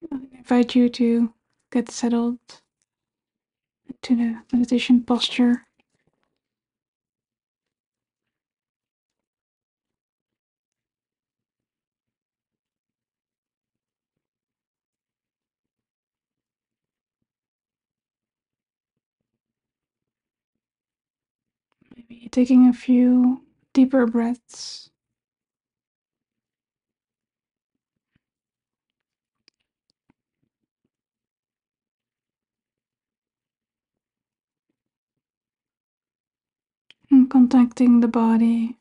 I invite you to get settled into the meditation posture. Maybe taking a few deeper breaths. And contacting the body,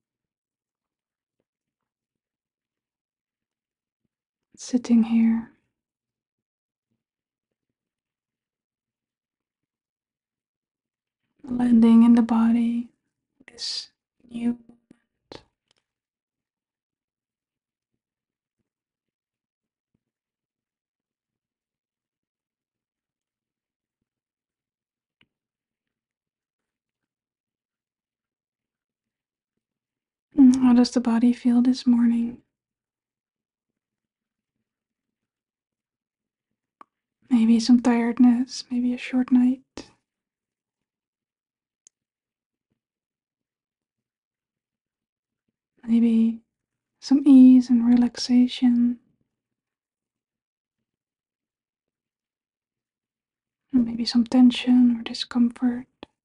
sitting here, landing in the body, this new moment. How does the body feel this morning? Maybe some tiredness, maybe a short night, maybe some ease and relaxation, and maybe some tension or discomfort.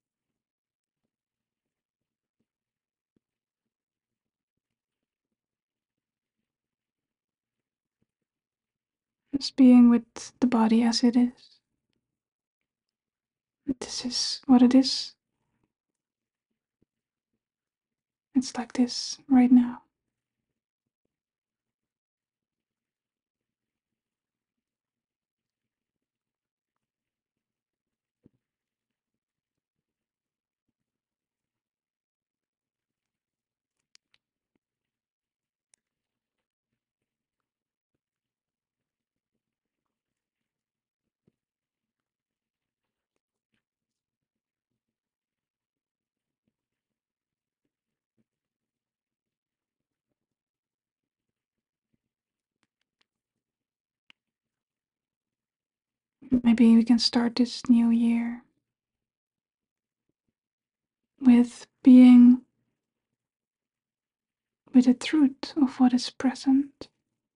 Just being with the body as it is. This is what it is. It's like this right now. Maybe we can start this new year with being with the truth of what is present.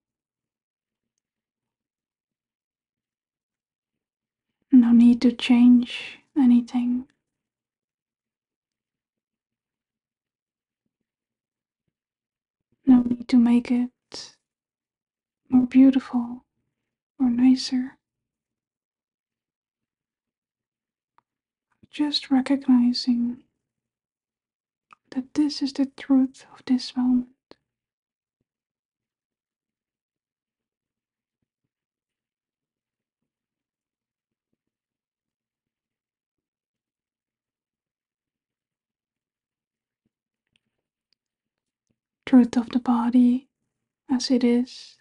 No need to change anything. No need to make it more beautiful or nicer. Just recognizing that this is the truth of this moment. Truth of the body as it is.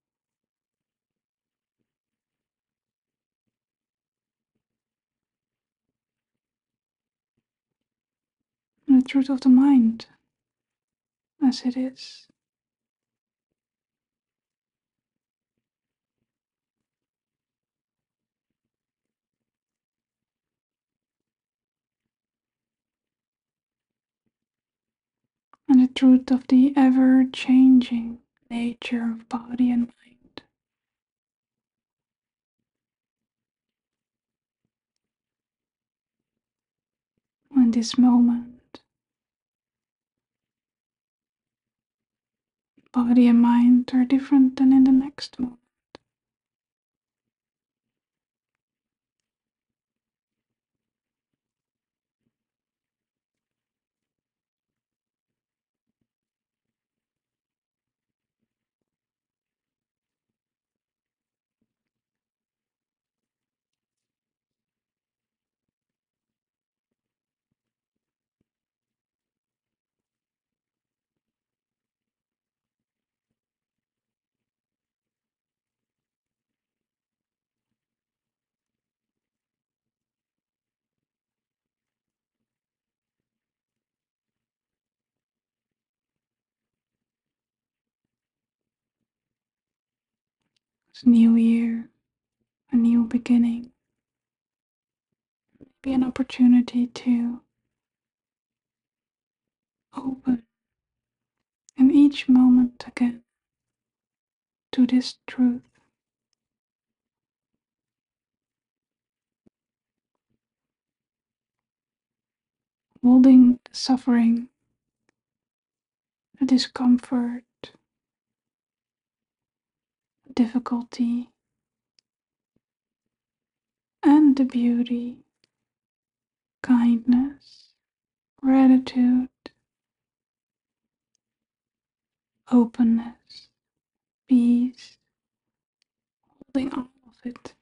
And the truth of the mind as it is. And the truth of the ever changing nature of body and mind. In this moment, body and mind are different than in the next moment. It's a new year, a new beginning, maybe an opportunity to open in each moment again to this truth, holding the suffering, the discomfort, the difficulty, and the beauty, kindness, gratitude, openness, peace, holding all of it.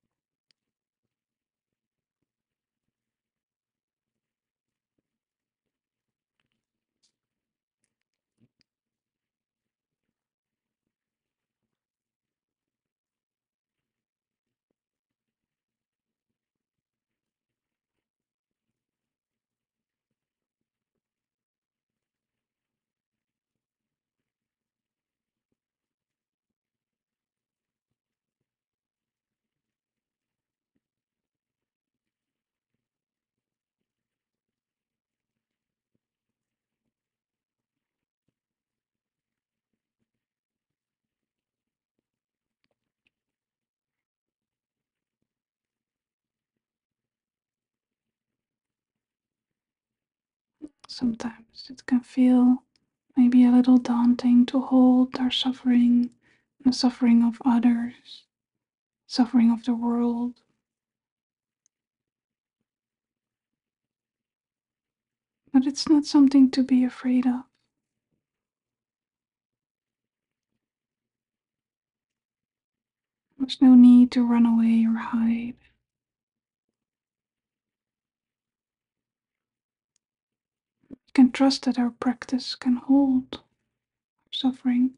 Sometimes it can feel maybe a little daunting to hold our suffering, the suffering of others, suffering of the world. But it's not something to be afraid of. There's no need to run away or hide. We can trust that our practice can hold our suffering.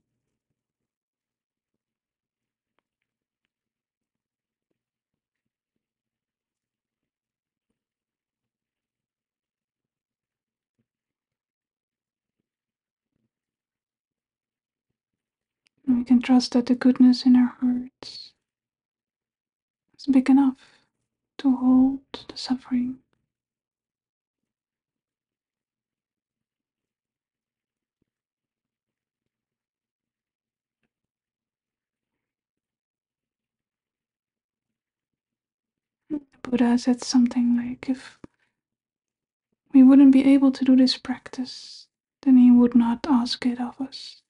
And we can trust that the goodness in our hearts is big enough to hold the suffering. The Buddha said something like, if we wouldn't be able to do this practice, then he would not ask it of us.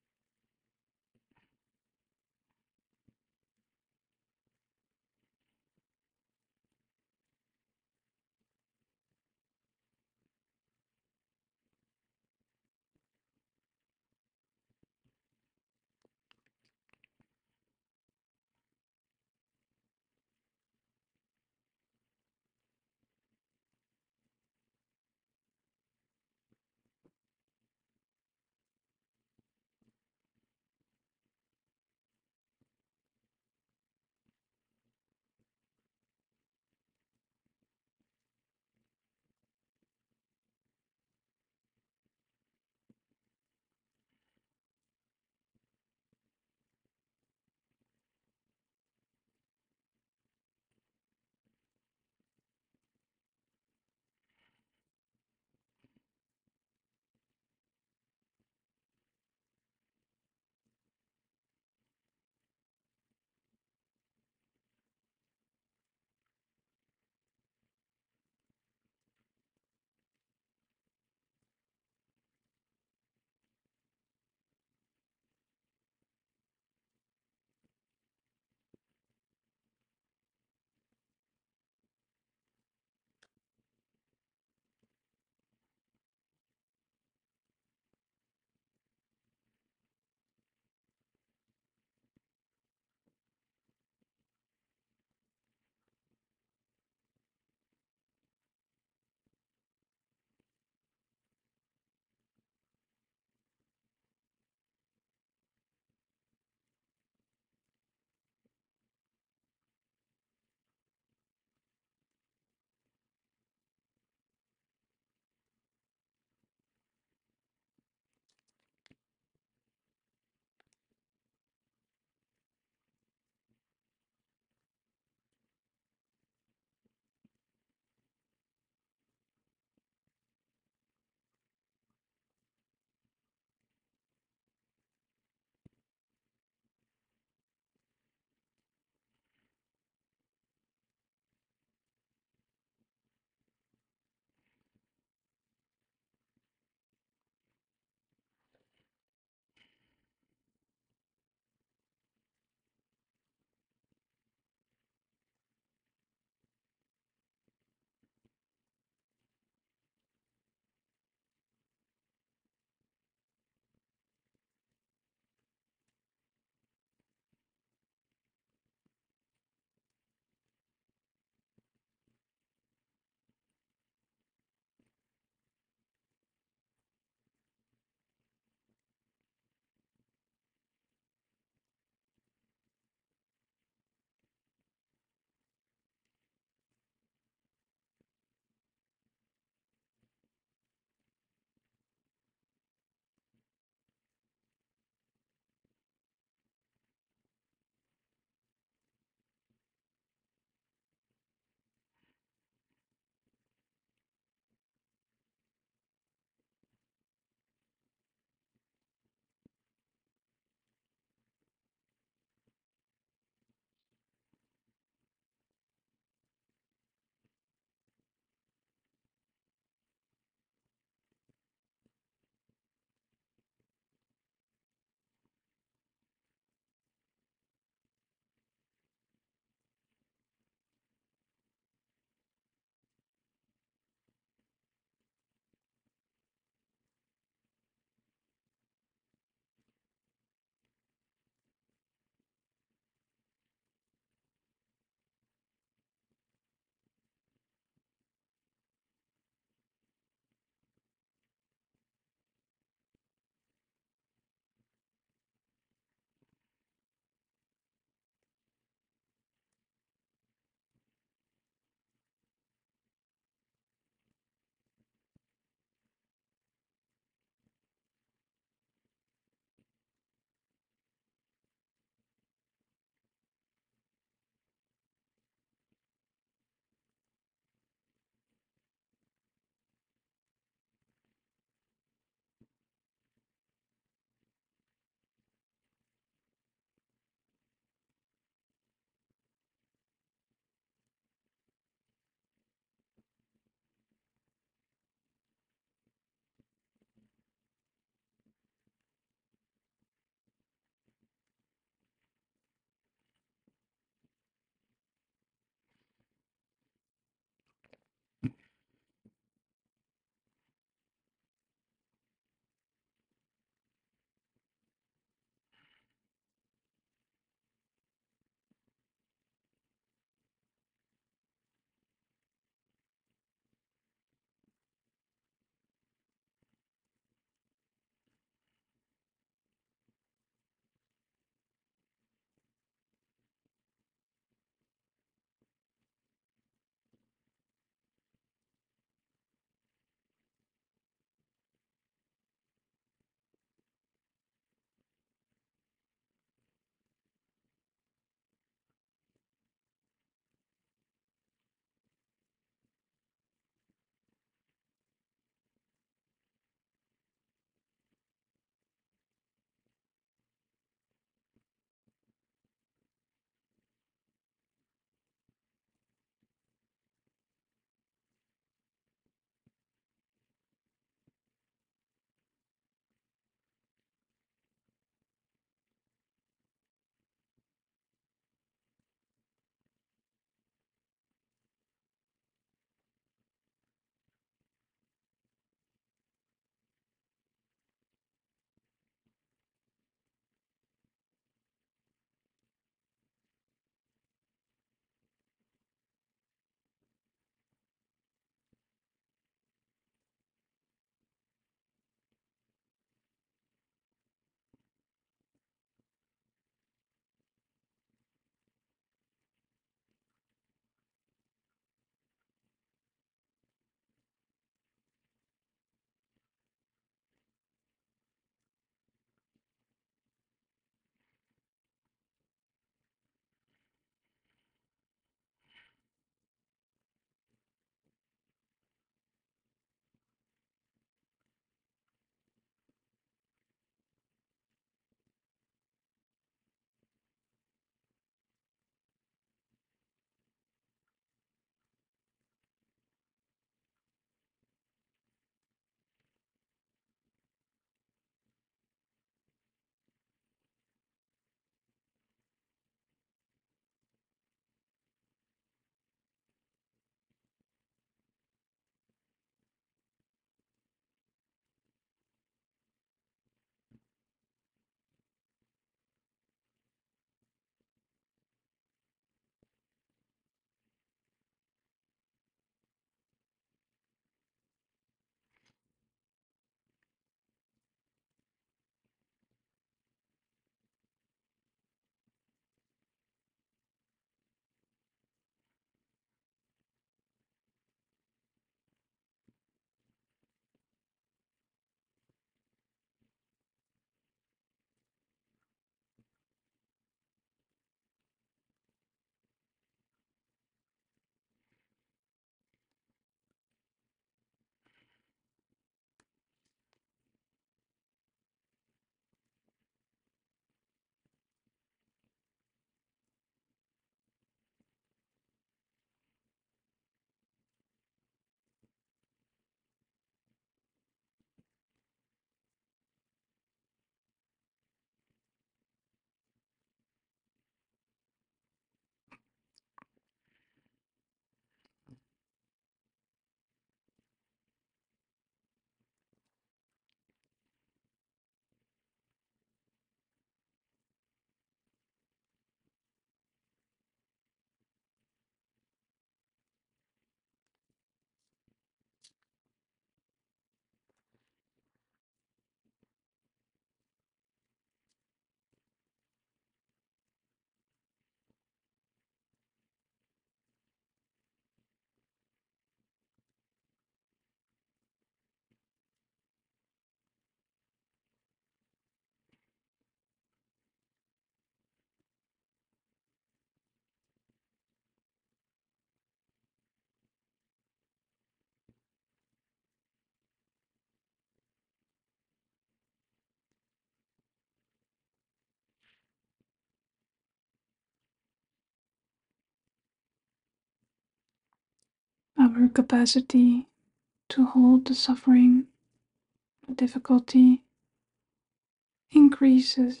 Our capacity to hold the suffering, the difficulty, increases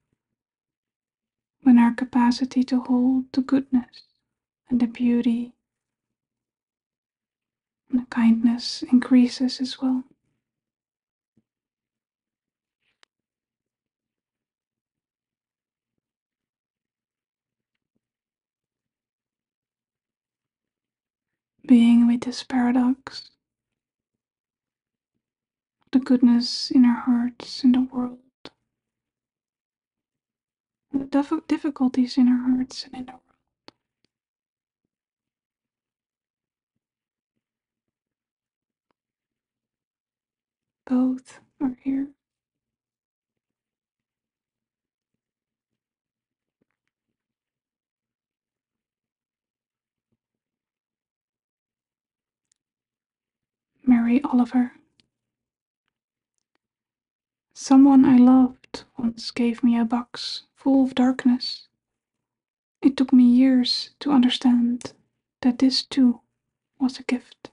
when our capacity to hold the goodness and the beauty and the kindness increases as well. Being with this paradox, the goodness in our hearts, in the world, and the difficulties in our hearts and in the world. Both are here. Mary Oliver. Someone I loved once gave me a box full of darkness. It took me years to understand that this too was a gift.